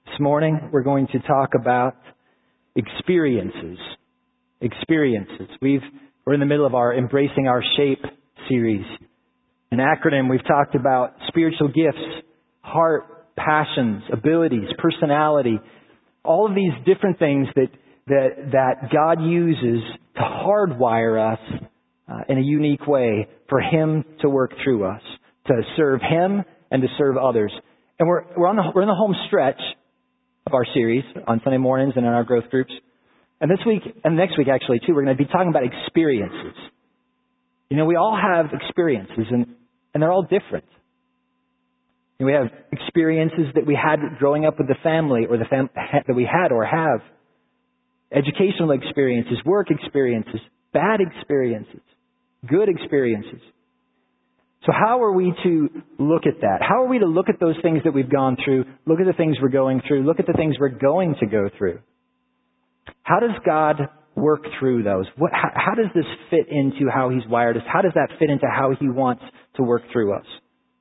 This morning, we're going to talk about experiences. We're in the middle of our Embracing Our Shape series. An acronym, we've talked about spiritual gifts, heart, passions, abilities, personality, all of these different things that God uses to hardwire us in a unique way for Him to work through us, to serve Him and to serve others. And we're in the home stretch of our series on Sunday mornings and in our growth groups. And this week, and next week actually too, we're going to be talking about experiences. You know, we all have experiences and they're all different. And we have experiences that we had growing up with the family or that we had or have. Educational experiences, work experiences, bad experiences, good experiences. So how are we to look at that? How are we to look at those things that we've gone through, look at the things we're going through, look at the things we're going to go through? How does God work through those? How does this fit into how He's wired us? How does that fit into how He wants to work through us?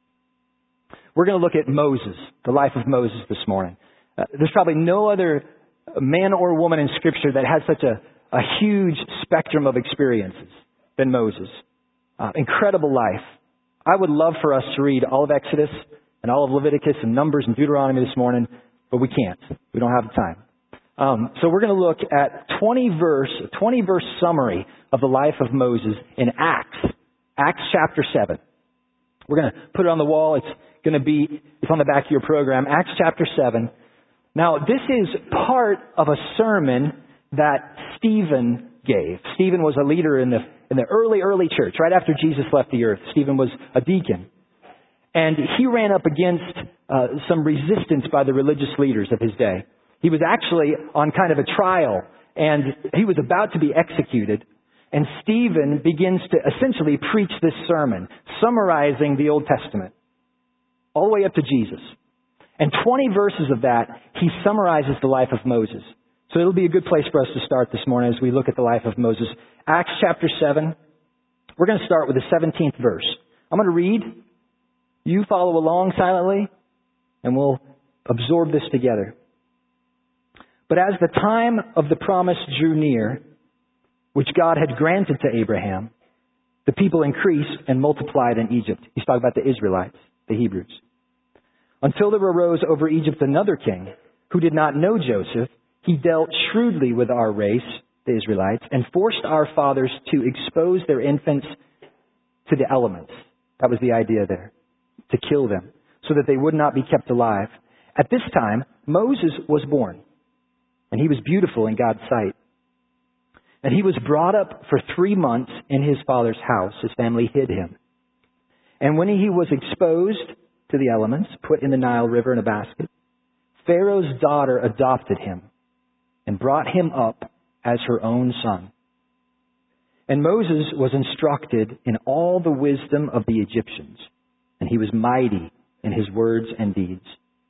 We're going to look at Moses, the life of Moses this morning. There's probably no other man or woman in Scripture that has such a huge spectrum of experiences than Moses. Incredible life. I would love for us to read all of Exodus and all of Leviticus and Numbers and Deuteronomy this morning, but we can't. We don't have the time. So we're going to look at 20 verse summary of the life of Moses in Acts chapter 7. We're going to put it on the wall. It's on the back of your program. Acts chapter 7. Now, this is part of a sermon that Stephen gave. Stephen was a leader in the early church, right after Jesus left the earth. Stephen was a deacon. And he ran up against some resistance by the religious leaders of his day. He was actually on kind of a trial, and he was about to be executed. And Stephen begins to essentially preach this sermon, summarizing the Old Testament, all the way up to Jesus. And 20 verses of that, he summarizes the life of Moses. So it'll be a good place for us to start this morning as we look at the life of Moses. Acts chapter 7. We're going to start with the 17th verse. I'm going to read. You follow along silently, and we'll absorb this together. But as the time of the promise drew near, which God had granted to Abraham, the people increased and multiplied in Egypt. He's talking about the Israelites, the Hebrews. Until there arose over Egypt another king who did not know Joseph. He dealt shrewdly with our race, the Israelites, and forced our fathers to expose their infants to the elements. That was the idea there, to kill them, so that they would not be kept alive. At this time, Moses was born, and he was beautiful in God's sight. And he was brought up for 3 months in his father's house. His family hid him. And when he was exposed to the elements, put in the Nile River in a basket, Pharaoh's daughter adopted him and brought him up as her own son. And Moses was instructed in all the wisdom of the Egyptians, and he was mighty in his words and deeds.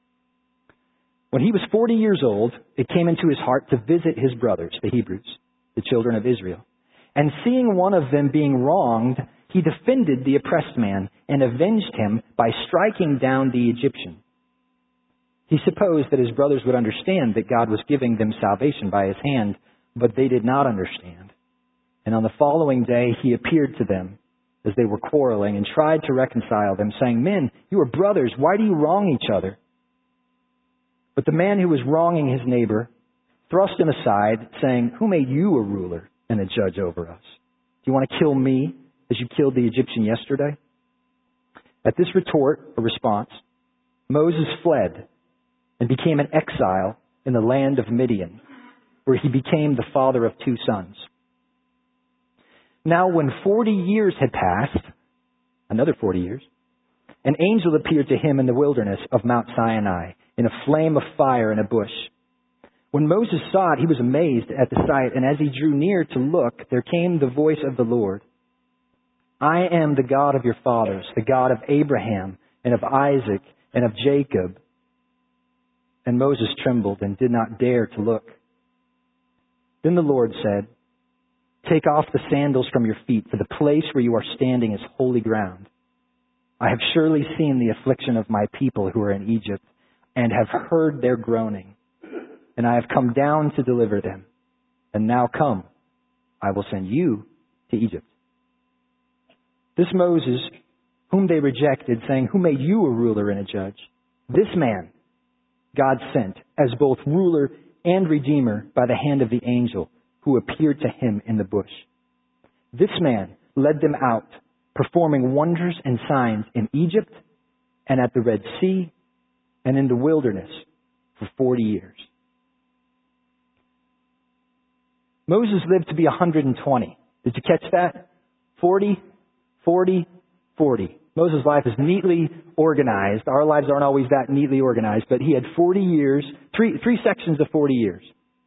When he was 40 years old, it came into his heart to visit his brothers, the Hebrews, the children of Israel. And seeing one of them being wronged, he defended the oppressed man and avenged him by striking down the Egyptian. He supposed that his brothers would understand that God was giving them salvation by His hand, but they did not understand. And on the following day, he appeared to them as they were quarreling and tried to reconcile them, saying, "Men, you are brothers. Why do you wrong each other?" But the man who was wronging his neighbor thrust him aside, saying, "Who made you a ruler and a judge over us? Do you want to kill me as you killed the Egyptian yesterday?" At this response, Moses fled and became an exile in the land of Midian, where he became the father of 2 sons. Now when 40 years had passed, another 40 years, an angel appeared to him in the wilderness of Mount Sinai, in a flame of fire in a bush. When Moses saw it, he was amazed at the sight, and as he drew near to look, there came the voice of the Lord. "I am the God of your fathers, the God of Abraham and of Isaac and of Jacob." And Moses trembled and did not dare to look. Then the Lord said, "Take off the sandals from your feet, for the place where you are standing is holy ground. I have surely seen the affliction of my people who are in Egypt, and have heard their groaning. And I have come down to deliver them. And now come, I will send you to Egypt. This Moses, whom they rejected, saying, who made you a ruler and a judge? This man God sent as both ruler and redeemer by the hand of the angel who appeared to him in the bush. This man led them out, performing wonders and signs in Egypt and at the Red Sea and in the wilderness for 40 years. Moses lived to be 120. Did you catch that? 40, 40, 40. Moses' life is neatly organized. Our lives aren't always that neatly organized, but he had 40 years, three sections of 40 years.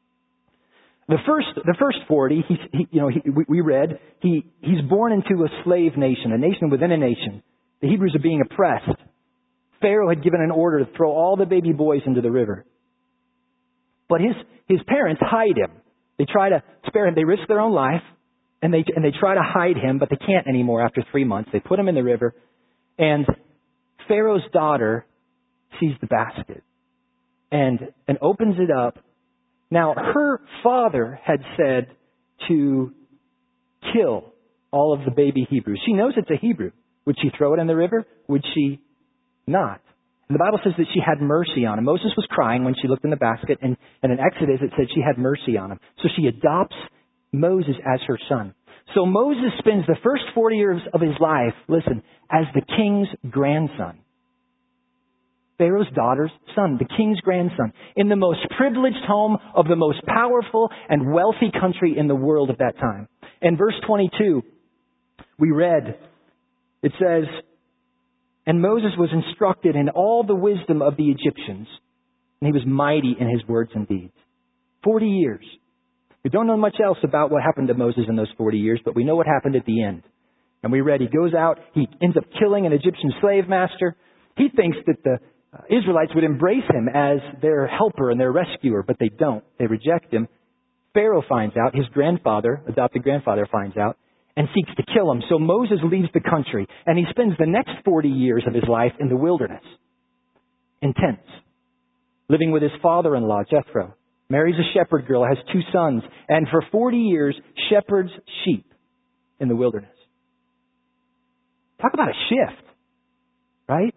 The first 40, we read, he's born into a slave nation, a nation within a nation. The Hebrews are being oppressed. Pharaoh had given an order to throw all the baby boys into the river. But his parents hide him. They try to spare him. They risk their own life, and they try to hide him, but they can't anymore after 3 months. They put him in the river, and Pharaoh's daughter sees the basket and opens it up. Now, her father had said to kill all of the baby Hebrews. She knows it's a Hebrew. Would she throw it in the river? Would she not? And the Bible says that she had mercy on him. Moses was crying when she looked in the basket, and in Exodus it said she had mercy on him. So she adopts Moses as her son. So Moses spends the first 40 years of his life, listen, as the king's grandson. Pharaoh's daughter's son, the king's grandson, in the most privileged home of the most powerful and wealthy country in the world at that time. In verse 22, we read, it says, and Moses was instructed in all the wisdom of the Egyptians, and he was mighty in his words and deeds. 40 years. We don't know much else about what happened to Moses in those 40 years, but we know what happened at the end. And we read, he goes out, he ends up killing an Egyptian slave master. He thinks that the Israelites would embrace him as their helper and their rescuer, but they don't. They reject him. Pharaoh finds out, his grandfather, adopted grandfather finds out, and seeks to kill him. So Moses leaves the country, and he spends the next 40 years of his life in the wilderness. In tents. Living with his father-in-law, Jethro. Marries a shepherd girl, has 2 sons, and for 40 years shepherds sheep in the wilderness. Talk about a shift, right?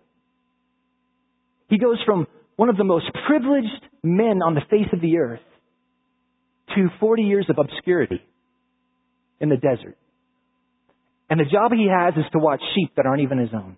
He goes from one of the most privileged men on the face of the earth to 40 years of obscurity in the desert. And the job he has is to watch sheep that aren't even his own.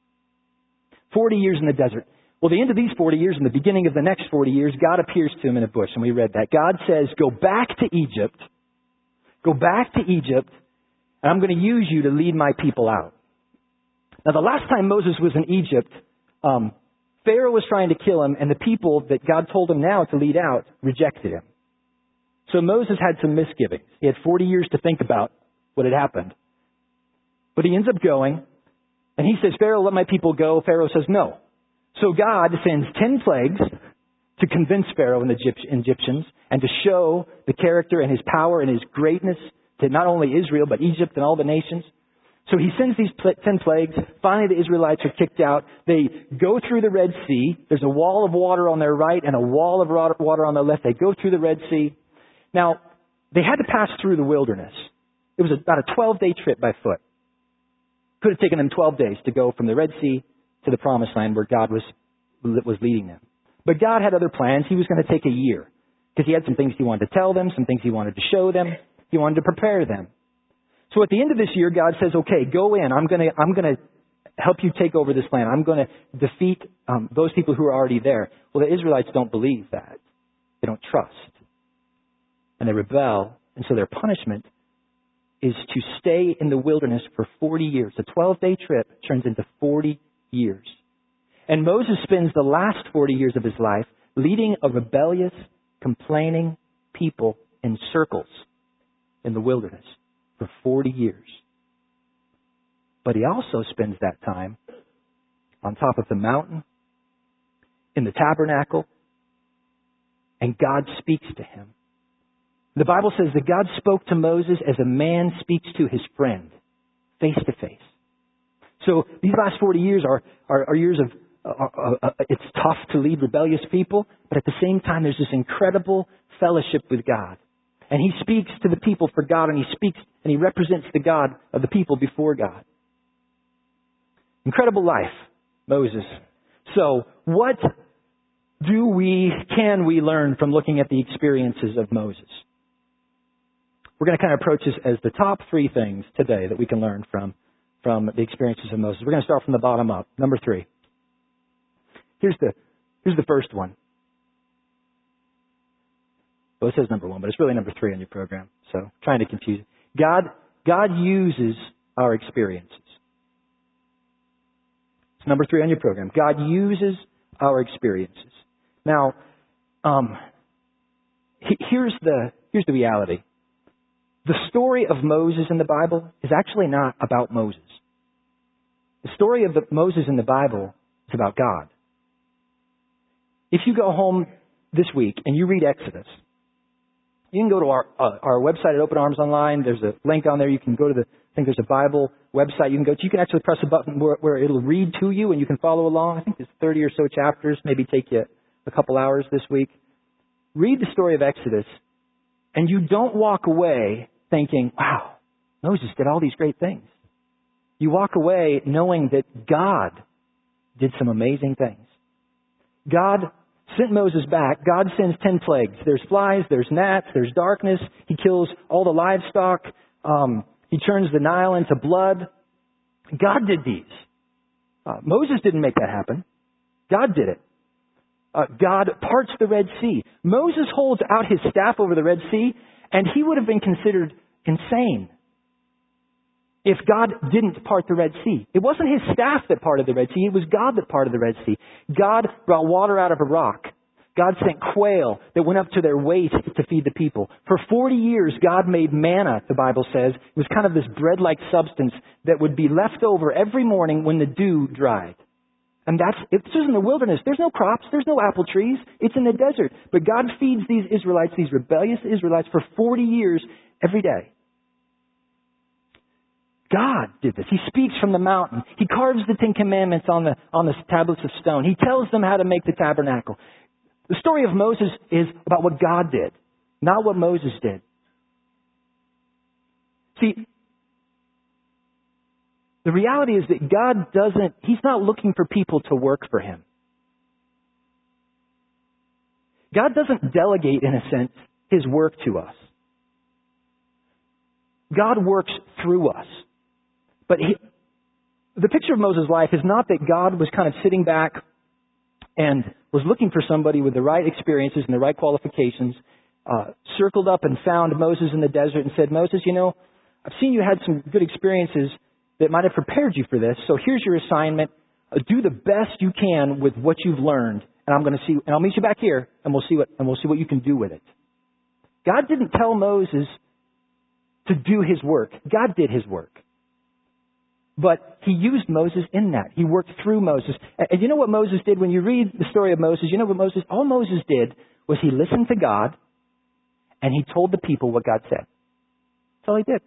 40 years in the desert. Well, the end of these 40 years and the beginning of the next 40 years, God appears to him in a bush, and we read that. God says, go back to Egypt. Go back to Egypt, and I'm going to use you to lead my people out. Now, the last time Moses was in Egypt, Pharaoh was trying to kill him, and the people that God told him now to lead out rejected him. So Moses had some misgivings. He had 40 years to think about what had happened. But he ends up going, and he says, Pharaoh, let my people go. Pharaoh says no. So God sends 10 plagues to convince Pharaoh and the Egyptians and to show the character and his power and his greatness to not only Israel, but Egypt and all the nations. So he sends these 10 plagues. Finally, the Israelites are kicked out. They go through the Red Sea. There's a wall of water on their right and a wall of water on their left. They go through the Red Sea. Now, they had to pass through the wilderness. It was about a 12-day trip by foot. Could have taken them 12 days to go from the Red Sea to the Promised Land where God was leading them. But God had other plans. He was going to take a year because he had some things he wanted to tell them, some things he wanted to show them. He wanted to prepare them. So at the end of this year, God says, okay, go in. I'm going to help you take over this land. I'm going to defeat those people who are already there. Well, the Israelites don't believe that. They don't trust. And they rebel. And so their punishment is to stay in the wilderness for 40 years. A 12-day trip turns into 40 years. And Moses spends the last 40 years of his life leading a rebellious, complaining people in circles in the wilderness for 40 years. But he also spends that time on top of the mountain, in the tabernacle, and God speaks to him. The Bible says that God spoke to Moses as a man speaks to his friend, face to face. So these last 40 years are years It's tough to lead rebellious people, but at the same time, there's this incredible fellowship with God. And he speaks to the people for God, and he speaks and he represents the God of the people before God. Incredible life, Moses. So, what can we learn from looking at the experiences of Moses? We're going to kind of approach this as the top 3 things today that we can learn from the experiences of Moses. We're going to start from the bottom up. Number 3. Here's the first one. Well, it says number 1, but it's really number 3 on your program. So, trying to confuse it. God uses our experiences. It's number 3 on your program. God uses our experiences. Now, here's the reality. The story of Moses in the Bible is actually not about Moses. The story of Moses in the Bible is about God. If you go home this week and you read Exodus, you can go to our website at Open Arms Online. There's a link on there. You can go to I think there's a Bible website you can go to. You can actually press a button where it'll read to you and you can follow along. I think there's 30 or so chapters, maybe take you a couple hours this week. Read the story of Exodus, and you don't walk away thinking, wow, Moses did all these great things. You walk away knowing that God did some amazing things. God sent Moses back. God sends 10 plagues. There's flies, there's gnats, there's darkness. He kills all the livestock. He turns the Nile into blood. God did these. Moses didn't make that happen. God did it. God parts the Red Sea. Moses holds out his staff over the Red Sea, and he would have been considered insane if God didn't part the Red Sea. It wasn't his staff that parted the Red Sea. It was God that parted the Red Sea. God brought water out of a rock. God sent quail that went up to their waist to feed the people. For 40 years, God made manna, the Bible says. It was kind of this bread-like substance that would be left over every morning when the dew dried. And it's just in the wilderness. There's no crops. There's no apple trees. It's in the desert. But God feeds these Israelites, these rebellious Israelites, for 40 years every day. God did this. He speaks from the mountain. He carves the 10 Commandments on the tablets of stone. He tells them how to make the tabernacle. The story of Moses is about what God did, not what Moses did. See, the reality is that God He's not looking for people to work for Him. God doesn't delegate, in a sense, His work to us. God works through us. But the picture of Moses' life is not that God was kind of sitting back and was looking for somebody with the right experiences and the right qualifications, circled up and found Moses in the desert and said, Moses, I've seen you had some good experiences that might have prepared you for this, so here's your assignment. Do the best you can with what you've learned, and I'll meet you back here, and we'll see what you can do with it. God didn't tell Moses to do his work. God did his work. But he used Moses in that. He worked through Moses. And you know what Moses did? When you read the story of Moses, all Moses did was he listened to God and he told the people what God said. That's all he did.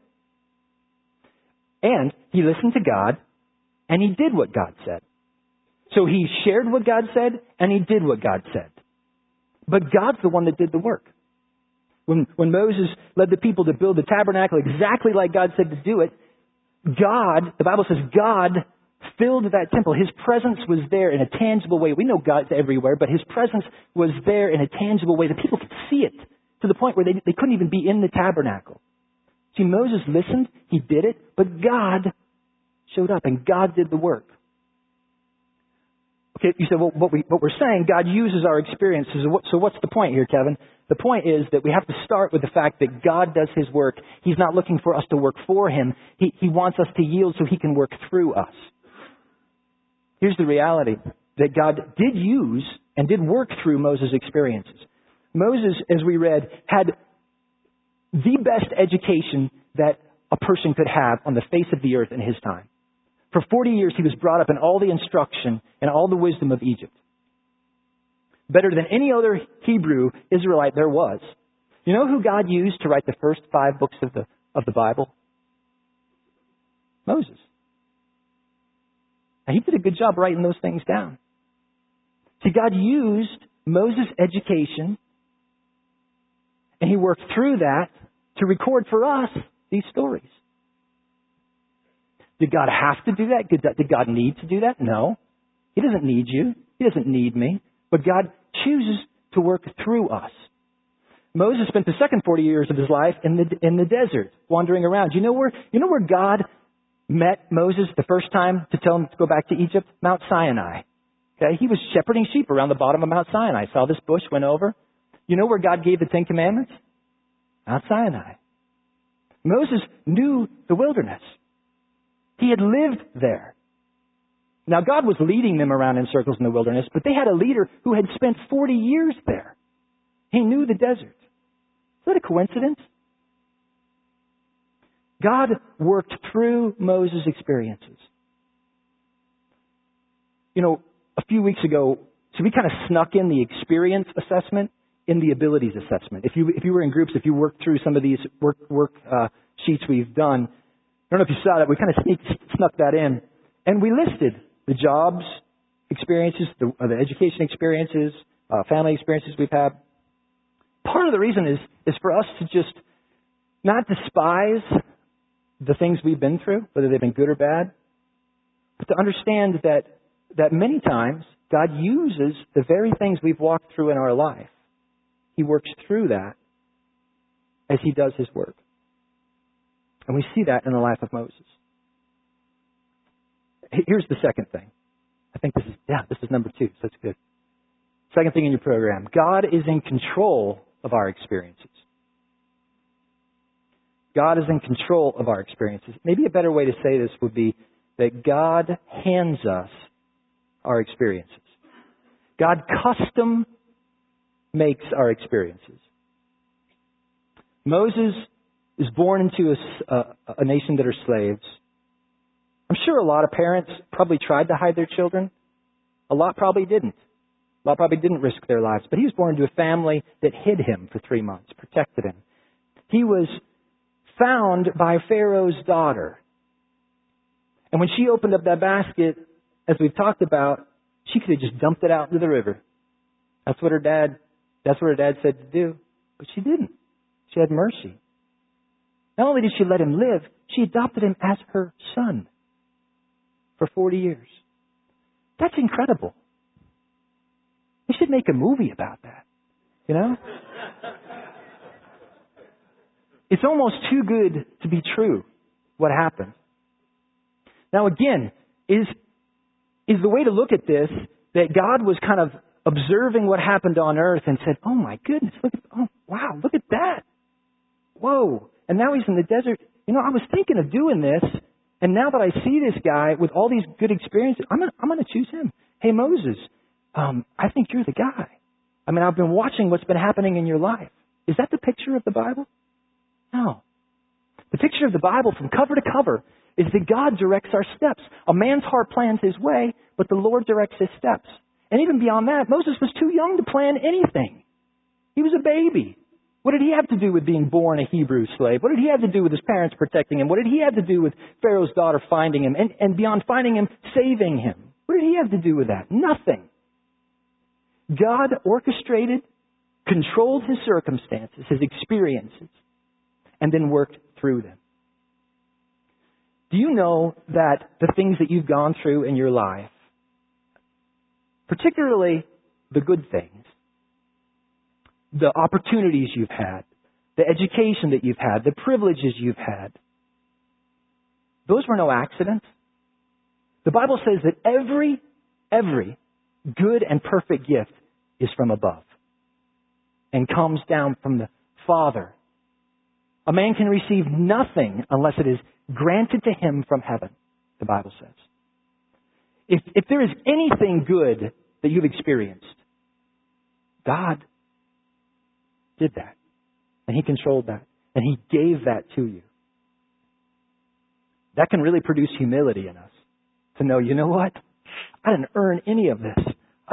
And he listened to God and he did what God said. So he shared what God said and he did what God said. But God's the one that did the work. When Moses led the people to build the tabernacle exactly like God said to do it, the Bible says God filled that temple. His presence was there in a tangible way. We know God's everywhere, but His presence was there in a tangible way. The people could see it to the point where they couldn't even be in the tabernacle. See, Moses listened, he did it, but God showed up and God did the work. Okay, you said, well, what we're saying, God uses our experiences. So what's the point here, Kevin? The point is that we have to start with the fact that God does His work. He's not looking for us to work for Him. He wants us to yield so He can work through us. Here's the reality, that God did use and did work through Moses' experiences. Moses, as we read, had the best education that a person could have on the face of the earth in his time. For 40 years, he was brought up in all the instruction and all the wisdom of Egypt. Better than any other Hebrew Israelite there was. You know who God used to write the first 5 books of the Bible? Moses. And he did a good job writing those things down. See, God used Moses' education, and He worked through that to record for us these stories. Did God have to do that? Did God need to do that? No. He doesn't need you. He doesn't need me. But God chooses to work through us. Moses spent the second 40 years of his life in the desert, wandering around. You know where God met Moses the first time to tell him to go back to Egypt? Mount Sinai. Okay, he was shepherding sheep around the bottom of Mount Sinai. Saw this bush, went over. You know where God gave the Ten Commandments? Mount Sinai. Moses knew the wilderness. He had lived there. Now, God was leading them around in circles in the wilderness, but they had a leader who had spent 40 years there. He knew the desert. Is that a coincidence? God worked through Moses' experiences. You know, a few weeks ago, so we kind of snuck in the experience assessment in the abilities assessment. If you were in groups, if you worked through some of these work sheets we've done, I don't know if you saw that, we kind of snuck that in. And we listed the jobs experiences, the education experiences, family experiences we've had. Part of the reason is for us to just not despise the things we've been through, whether they've been good or bad, but to understand that many times God uses the very things we've walked through in our life. He works through that as He does His work. And we see that in the life of Moses. Here's the second thing. I think this is number 2, so that's good. Second thing in your program. God is in control of our experiences. God is in control of our experiences. Maybe a better way to say this would be that God hands us our experiences. God custom makes our experiences. Moses is born into a nation that are slaves. I'm sure a lot of parents probably tried to hide their children. A lot probably didn't. A lot probably didn't risk their lives. But he was born into a family that hid him for 3 months, protected him. He was found by Pharaoh's daughter. And when she opened up that basket, as we've talked about, she could have just dumped it out into the river. That's what her dad said to do. But she didn't. She had mercy. Not only did she let him live, she adopted him as her son for 40 years. That's incredible. We should make a movie about that. You know? It's almost too good to be true, what happened. Now again, is the way to look at this that God was kind of observing what happened on earth and said, oh my goodness, look at that. Whoa. And now he's in the desert. You know, I was thinking of doing this, and now that I see this guy with all these good experiences, I'm going to choose him. Hey, Moses, I think you're the guy. I mean, I've been watching what's been happening in your life. Is that the picture of the Bible? No. The picture of the Bible from cover to cover is that God directs our steps. A man's heart plans his way, but the Lord directs his steps. And even beyond that, Moses was too young to plan anything. He was a baby. What did he have to do with being born a Hebrew slave? What did he have to do with his parents protecting him? What did he have to do with Pharaoh's daughter finding him? And beyond finding him, saving him? What did he have to do with that? Nothing. God orchestrated, controlled his circumstances, his experiences, and then worked through them. Do you know that the things that you've gone through in your life, particularly the good things, the opportunities you've had, the education that you've had, the privileges you've had, those were no accidents. The Bible says that every good and perfect gift is from above and comes down from the Father. A man can receive nothing unless it is granted to him from heaven, the Bible says. If there is anything good that you've experienced, God did that. And He controlled that. And He gave that to you. That can really produce humility in us. To know, you know what? I didn't earn any of this.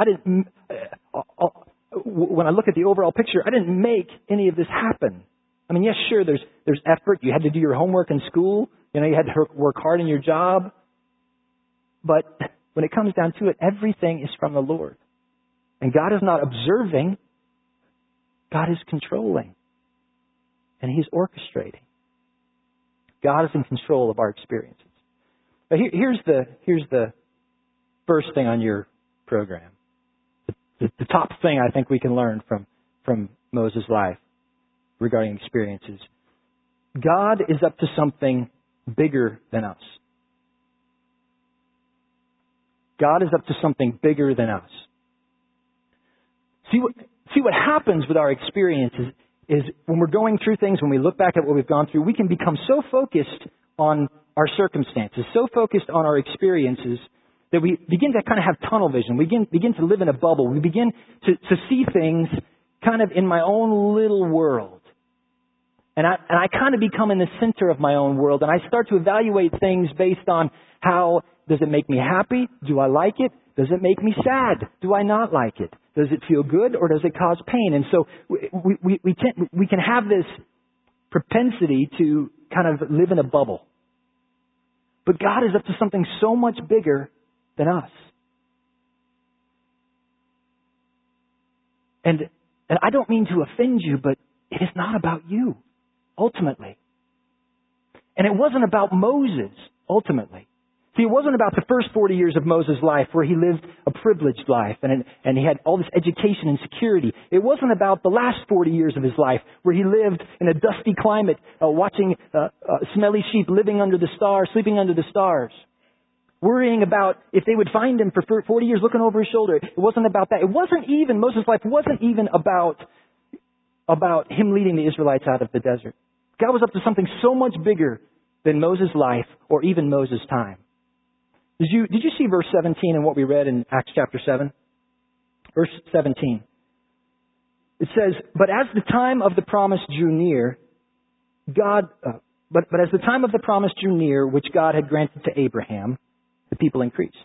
When I look at the overall picture, I didn't make any of this happen. I mean, yes, sure, there's effort. You had to do your homework in school. You know, you had to work hard in your job. But when it comes down to it, everything is from the Lord. And God is not observing. God is controlling. And He's orchestrating. God is in control of our experiences. But here's the first thing on your program. The top thing I think we can learn from Moses' life regarding experiences. God is up to something bigger than us. God is up to something bigger than us. See what happens with our experiences is when we're going through things, when we look back at what we've gone through, we can become so focused on our circumstances, so focused on our experiences, that we begin to kind of have tunnel vision. We begin to live in a bubble. We begin to see things kind of in my own little world. And I kind of become in the center of my own world, and I start to evaluate things based on how does it make me happy? Do I like it? Does it make me sad? Do I not like it? Does it feel good or does it cause pain? And so we can have this propensity to kind of live in a bubble. But God is up to something so much bigger than us. And I don't mean to offend you, but it is not about you, ultimately. And it wasn't about Moses, ultimately. See, it wasn't about the first 40 years of Moses' life where he lived a privileged life and he had all this education and security. It wasn't about the last 40 years of his life where he lived in a dusty climate, watching smelly sheep living under the stars, sleeping under the stars, worrying about if they would find him for 40 years looking over his shoulder. It wasn't about that. It wasn't even, Moses' life wasn't even about him leading the Israelites out of the desert. God was up to something so much bigger than Moses' life or even Moses' time. Did you see verse 17 in what we read in Acts chapter 7? Verse 17. It says, but as the time of the promise drew near, but as the time of the promise drew near, which God had granted to Abraham, the people increased.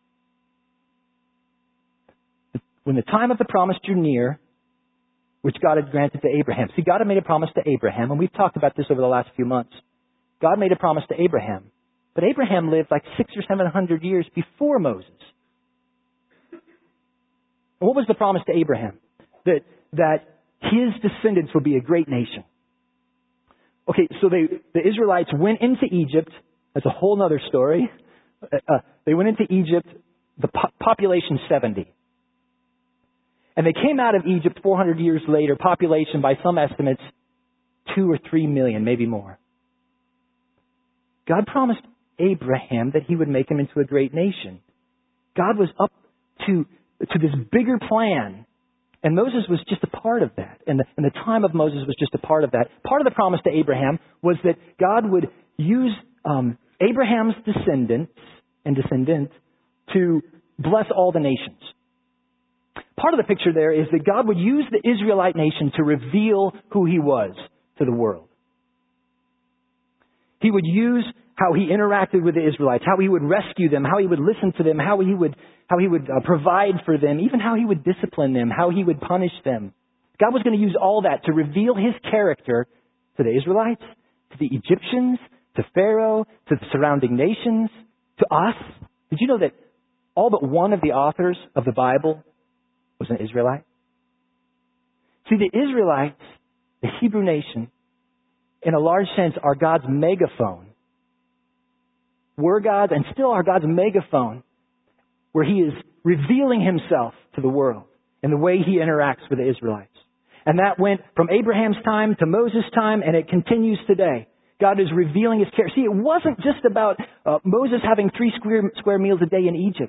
When the time of the promise drew near, which God had granted to Abraham. See, God had made a promise to Abraham, and we've talked about this over the last few months. God made a promise to Abraham. But Abraham lived like 600 or 700 years before Moses. And what was the promise to Abraham? That his descendants would be a great nation. Okay, so the Israelites went into Egypt. That's a whole other story. They went into Egypt, the population 70. And they came out of Egypt 400 years later, population by some estimates 2 or 3 million, maybe more. God promised Abraham that he would make him into a great nation. God was up to this bigger plan, and Moses was just a part of that. And the time of Moses was just a part of that. Part of the promise to Abraham was that God would use Abraham's descendant to bless all the nations. Part of the picture there is that God would use the Israelite nation to reveal who He was to the world. He would use how He interacted with the Israelites, how He would rescue them, how He would listen to them, how He would provide for them, even how He would discipline them, how He would punish them. God was going to use all that to reveal His character to the Israelites, to the Egyptians, to Pharaoh, to the surrounding nations, to us. Did you know that all but one of the authors of the Bible was an Israelite? See, the Israelites, the Hebrew nation, in a large sense, are God's megaphone. Were God's and still are God's megaphone, where He is revealing Himself to the world in the way He interacts with the Israelites. And that went from Abraham's time to Moses' time, and it continues today. God is revealing His character. See, it wasn't just about Moses having 3 square meals a day in Egypt.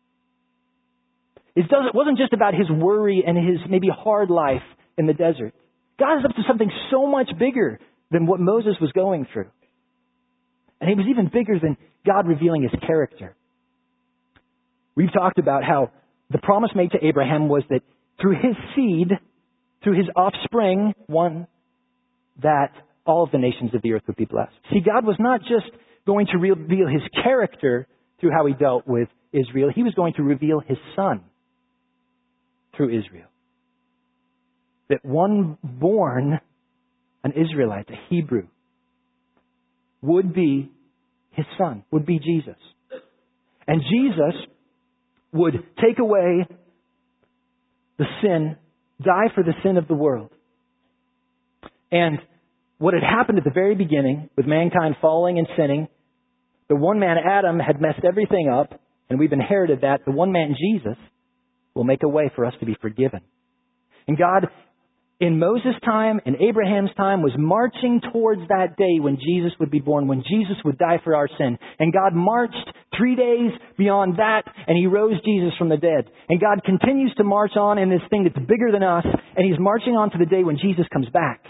It wasn't just about his worry and his maybe hard life in the desert. God is up to something so much bigger than what Moses was going through. And He was even bigger than God revealing His character. We've talked about how the promise made to Abraham was that through his seed, through his offspring, that all of the nations of the earth would be blessed. See, God was not just going to reveal His character through how He dealt with Israel. He was going to reveal His Son through Israel. That one born an Israelite, a Hebrew, would be His Son, would be Jesus. And Jesus would take away the sin, die for the sin of the world. And what had happened at the very beginning with mankind falling and sinning, the one man, Adam, had messed everything up, and we've inherited that. The one man, Jesus, will make a way for us to be forgiven. And God, in Moses' time, in Abraham's time, was marching towards that day when Jesus would be born, when Jesus would die for our sin. And God marched 3 days beyond that, and He rose Jesus from the dead. And God continues to march on in this thing that's bigger than us, and He's marching on to the day when Jesus comes back.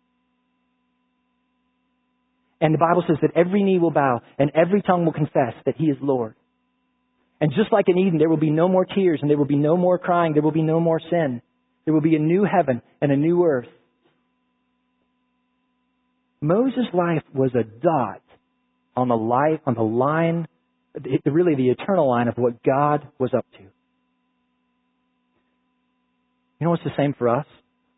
And the Bible says that every knee will bow and every tongue will confess that He is Lord. And just like in Eden, there will be no more tears and there will be no more crying. There will be no more sin. There will be a new heaven and a new earth. Moses' life was a dot on the line, really the eternal line of what God was up to. You know what's the same for us?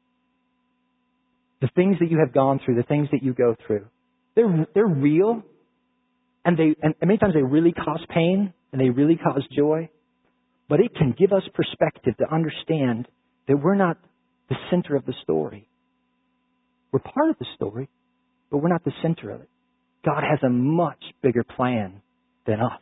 The things that you have gone through, the things that you go through, they're real, and many times they really cause pain and they really cause joy. But it can give us perspective to understand that we're not the center of the story. We're part of the story, but we're not the center of it. God has a much bigger plan than us.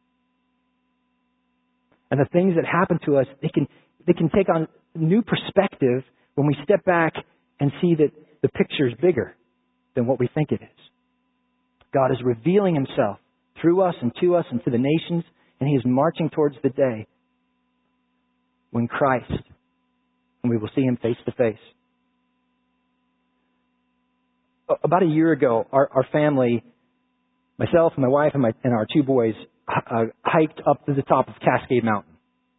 And the things that happen to us, they can take on new perspective when we step back and see that the picture is bigger than what we think it is. God is revealing Himself through us and to the nations, and He is marching towards the day when Christ, and we will see Him face to face. About a year ago, our family, myself and my wife and our 2 boys, hiked up to the top of Cascade Mountain.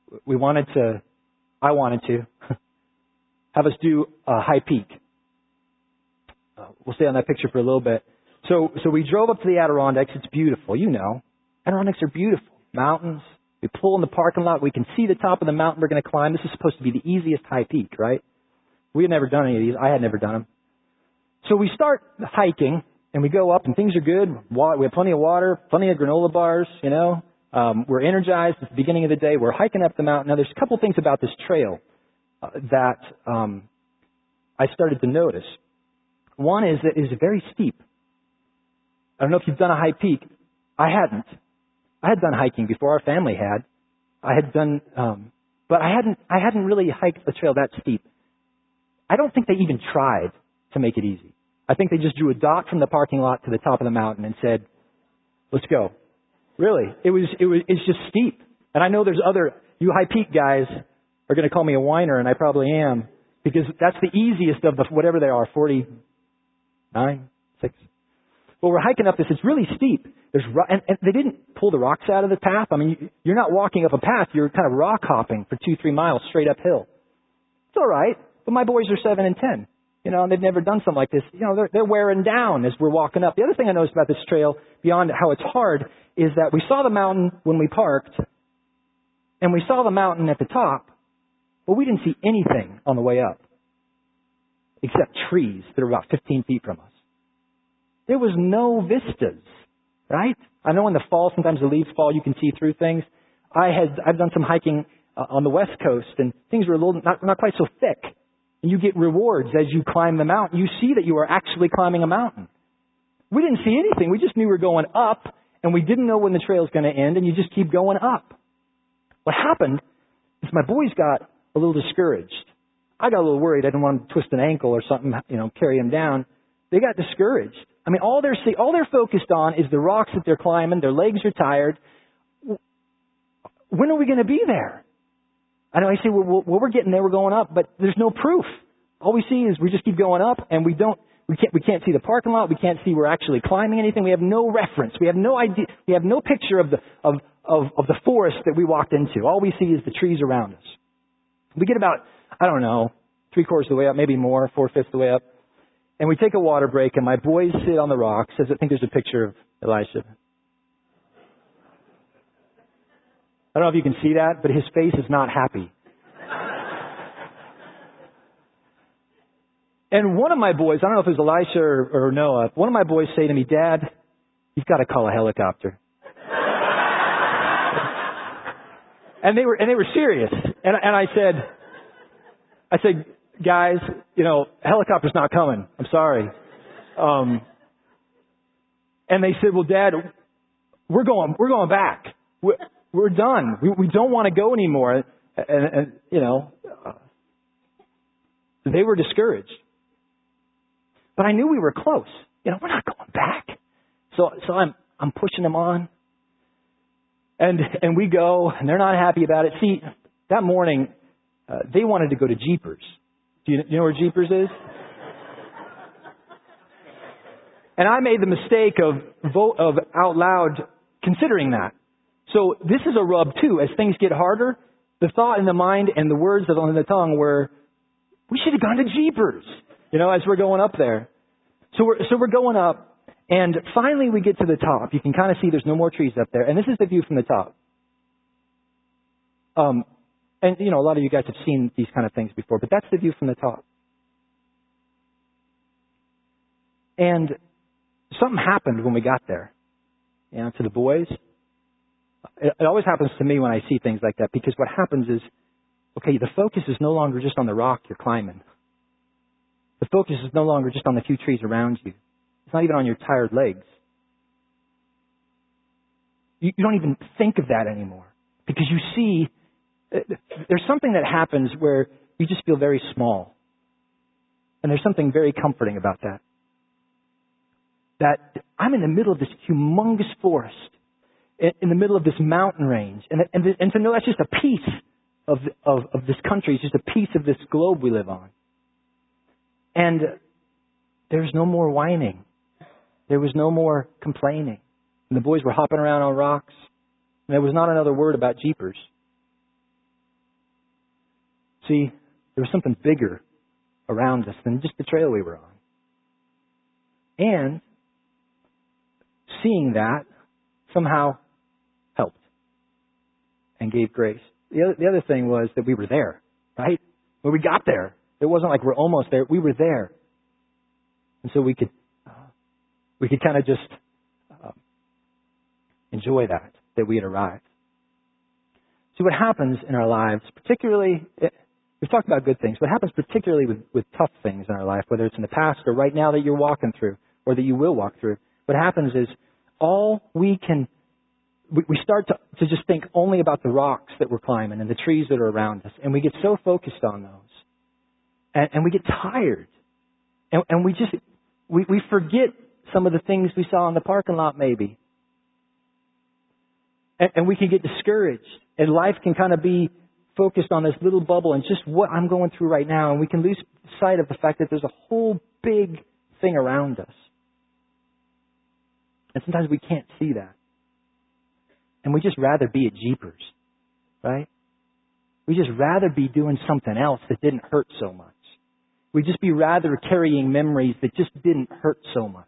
I wanted to have us do a high peak. We'll stay on that picture for a little bit. So we drove up to the Adirondacks. It's beautiful, you know. Adirondacks are beautiful. Mountains. We pull in the parking lot. We can see the top of the mountain we're going to climb. This is supposed to be the easiest high peak, right? We had never done any of these. I had never done them. So we start hiking, and we go up, and things are good. We have plenty of water, plenty of granola bars, you know. We're energized at the beginning of the day. We're hiking up the mountain. Now, there's a couple things about this trail that I started to notice. One is that it is very steep. I don't know if you've done a high peak. I hadn't. I had done hiking before. Our family had. I had done, but I hadn't really hiked a trail that steep. I don't think they even tried to make it easy. I think they just drew a dot from the parking lot to the top of the mountain and said, "Let's go." Really, it's just steep. And I know there's you high peak guys are going to call me a whiner, and I probably am, because that's the easiest of the whatever they are, 49, 6. Well, we're hiking up this. It's really steep. And they didn't pull the rocks out of the path. I mean, you're not walking up a path. You're kind of rock hopping for 2-3 miles straight uphill. It's all right. But my boys are 7 and 10. You know, and they've never done something like this. You know, they're wearing down as we're walking up. The other thing I noticed about this trail, beyond how it's hard, is that we saw the mountain when we parked, and we saw the mountain at the top, but we didn't see anything on the way up, except trees that are about 15 feet from us. There was no vistas, right? I know in the fall, sometimes the leaves fall, you can see through things. I've done some hiking on the West Coast, and things were a little not quite so thick. And you get rewards as you climb the mountain. You see that you are actually climbing a mountain. We didn't see anything. We just knew we were going up, and we didn't know when the trail was going to end, and you just keep going up. What happened is my boys got a little discouraged. I got a little worried. I didn't want them to twist an ankle or something, you know, carry them down. They got discouraged. I mean, all they're focused on is the rocks that they're climbing. Their legs are tired. When are we going to be there? I know I say, well, we're getting there. We're going up, but there's no proof. All we see is we just keep going up, and we can't see the parking lot. We can't see we're actually climbing anything. We have no reference. We have no idea. We have no picture of the forest that we walked into. All we see is the trees around us. We get about, I don't know, 3/4 of the way up, maybe more, 4/5 of the way up. And we take a water break, and my boys sit on the rocks. I think there's a picture of Elisha. I don't know if you can see that, but his face is not happy. And one of my boys, I don't know if it was Elisha or Noah, one of my boys say to me, "Dad, you've got to call a helicopter." And they were serious. And I said, I said, guys, helicopter's not coming. I'm sorry. And they said, well, Dad, we're going back. We're done. We don't want to go anymore. And they were discouraged. But I knew we were close. We're not going back. So I'm pushing them on. And we go, and they're not happy about it. See, that morning, they wanted to go to Jeepers. Do you know where Jeepers is? And I made the mistake of out loud considering that. So this is a rub too. As things get harder, the thought in the mind and the words that are on the tongue were, we should have gone to Jeepers, as we're going up there. So we're going up, and finally we get to the top. You can kind of see there's no more trees up there, and this is the view from the top. And a lot of you guys have seen these kind of things before, but that's the view from the top. And something happened when we got there, to the boys. It always happens to me when I see things like that, because what happens is, okay, the focus is no longer just on the rock you're climbing. The focus is no longer just on the few trees around you. It's not even on your tired legs. You don't even think of that anymore, because you see, there's something that happens where you just feel very small. And there's something very comforting about that. That I'm in the middle of this humongous forest, in the middle of this mountain range, and to know that's just a piece of this country, it's just a piece of this globe we live on. And there's no more whining. There was no more complaining. And the boys were hopping around on rocks. And there was not another word about Jeepers. See, there was something bigger around us than just the trail we were on. And seeing that somehow helped and gave grace. The other thing was that we were there, right? When we got there, it wasn't like we're almost there. We were there. And so we could kind of just enjoy that we had arrived. See, what happens in our lives, particularly, we've talked about good things. What happens particularly with tough things in our life, whether it's in the past or right now that you're walking through or that you will walk through, what happens is we start to just think only about the rocks that we're climbing and the trees that are around us. And we get so focused on those. And we get tired. And we forget some of the things we saw in the parking lot maybe. And we can get discouraged. And life can kind of be focused on this little bubble and just what I'm going through right now. And we can lose sight of the fact that there's a whole big thing around us. And sometimes we can't see that. And we just rather be at Jeepers, right? We just rather be doing something else that didn't hurt so much. We'd just be rather carrying memories that just didn't hurt so much.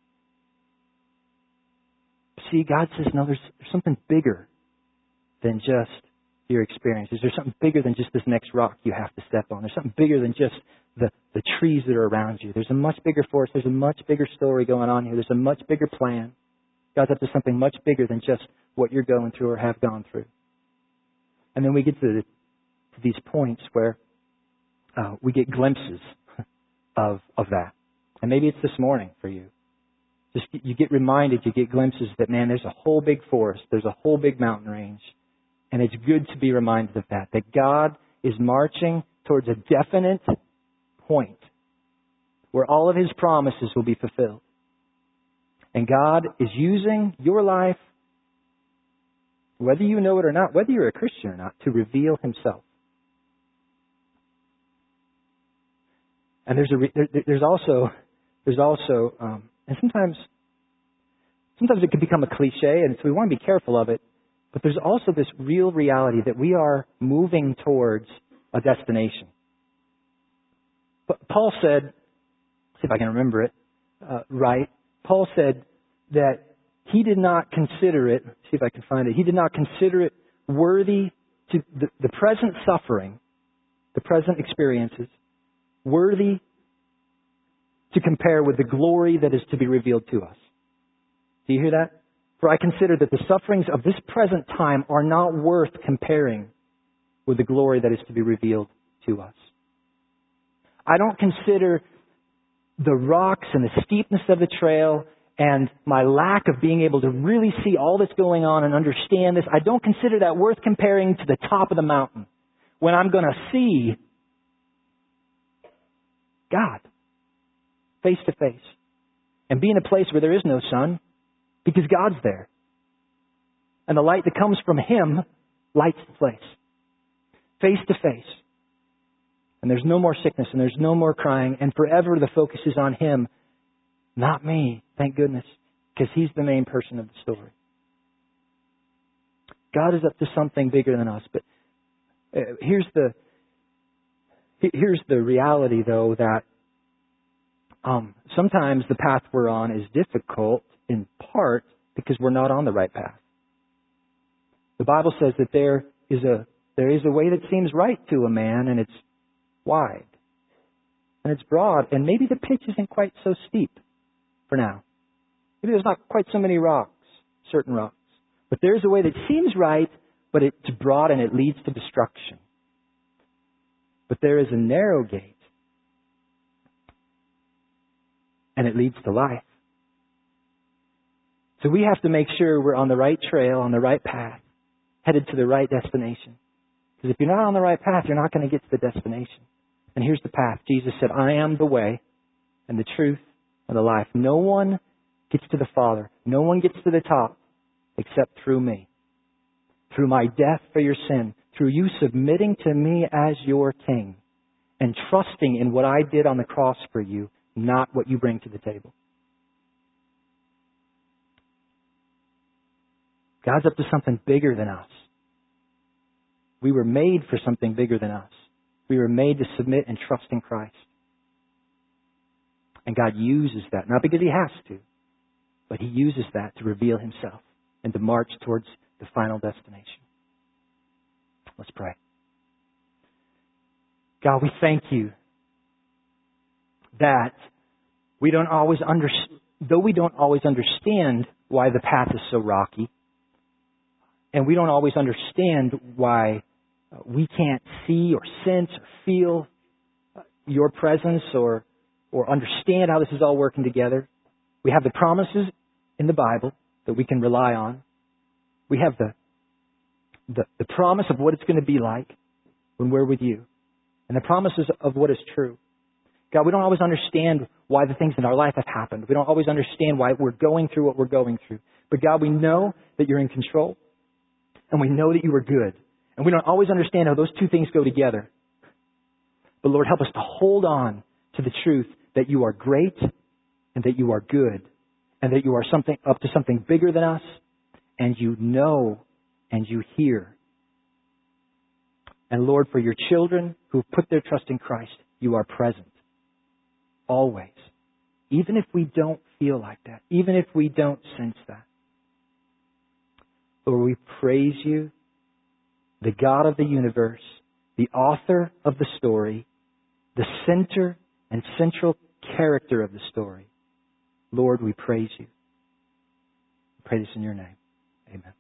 See, God says, no, there's something bigger than just your experiences. There's something bigger than just this next rock you have to step on. There's something bigger than just the trees that are around you. There's a much bigger force. There's a much bigger story going on here. There's a much bigger plan. God's up to something much bigger than just what you're going through or have gone through. And then we get to these points where we get glimpses of that. And maybe it's this morning for you. Just you get reminded, you get glimpses that, man, there's a whole big forest. There's a whole big mountain range. And it's good to be reminded of that God is marching towards a definite point where all of His promises will be fulfilled. And God is using your life, whether you know it or not, whether you're a Christian or not, to reveal Himself. And there's also, and sometimes it can become a cliche, and so we want to be careful of it. But there's also this real reality that we are moving towards a destination. But Paul said, see if I can remember it right. Paul said that he did not consider it, see if I can find it, he did not consider it worthy to the present suffering, the present experiences, worthy to compare with the glory that is to be revealed to us. Do you hear that? For I consider that the sufferings of this present time are not worth comparing with the glory that is to be revealed to us. I don't consider the rocks and the steepness of the trail and my lack of being able to really see all that's going on and understand this, I don't consider that worth comparing to the top of the mountain when I'm going to see God face to face and be in a place where there is no sun because God's there. And the light that comes from Him lights the place. Face to face. And there's no more sickness and there's no more crying, and forever the focus is on Him, not me, thank goodness, because He's the main person of the story. God is up to something bigger than us, but here's the reality, though, that sometimes the path we're on is difficult in part because we're not on the right path. The Bible says that there is a way that seems right to a man, and it's wide. And it's broad, and maybe the pitch isn't quite so steep for now. Maybe there's not quite so many rocks, certain rocks. But there's a way that seems right, but it's broad and it leads to destruction. But there is a narrow gate, and it leads to life. So we have to make sure we're on the right trail, on the right path, headed to the right destination. Because if you're not on the right path, you're not going to get to the destination. And here's the path. Jesus said, I am the way and the truth and the life. No one gets to the Father. No one gets to the top except through me. Through my death for your sin. Through you submitting to me as your King. And trusting in what I did on the cross for you, not what you bring to the table. God's up to something bigger than us. We were made for something bigger than us. We were made to submit and trust in Christ. And God uses that, not because He has to, but He uses that to reveal Himself and to march towards the final destination. Let's pray. God, we thank You that we don't always though we don't always understand why the path is so rocky, and we don't always understand why we can't see or sense or feel Your presence or understand how this is all working together. We have the promises in the Bible that we can rely on. We have the promise of what it's going to be like when we're with You, and the promises of what is true. God, we don't always understand why the things in our life have happened. We don't always understand why we're going through what we're going through. But God, we know that You're in control, and we know that You are good. And we don't always understand how those two things go together. But Lord, help us to hold on to the truth that You are great and that You are good and that You are up to something bigger than us, and You know and You hear. And Lord, for Your children who have put their trust in Christ, You are present. Always. Even if we don't feel like that. Even if we don't sense that. Lord, we praise You, the God of the universe, the author of the story, the center and central character of the story. Lord, we praise You. We pray this in Your name. Amen.